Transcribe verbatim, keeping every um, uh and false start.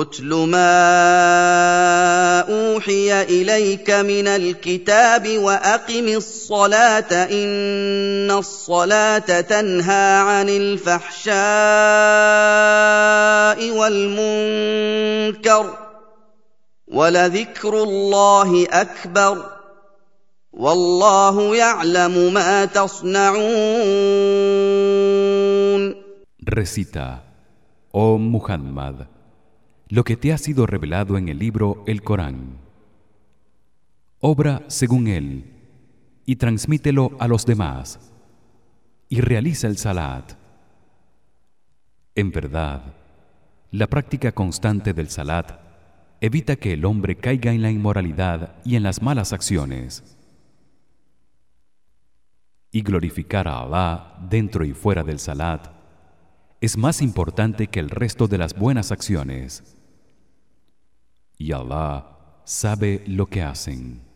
اتل ما اوحي اليك من الكتاب واقم الصلاه ان الصلاه تنهى عن الفحشاء والمنكر ولذكر الله اكبر والله يعلم ما تصنعون. Recita, oh Muhammad, lo que te ha sido revelado en el libro el Corán. Obra según él y transmítelo a los demás y realiza el salat. En verdad, la práctica constante del salat evita que el hombre caiga en la inmoralidad y en las malas acciones. Y glorificar a Allah dentro y fuera del salat es más importante que el resto de las buenas acciones. Y Allah sabe lo que hacen.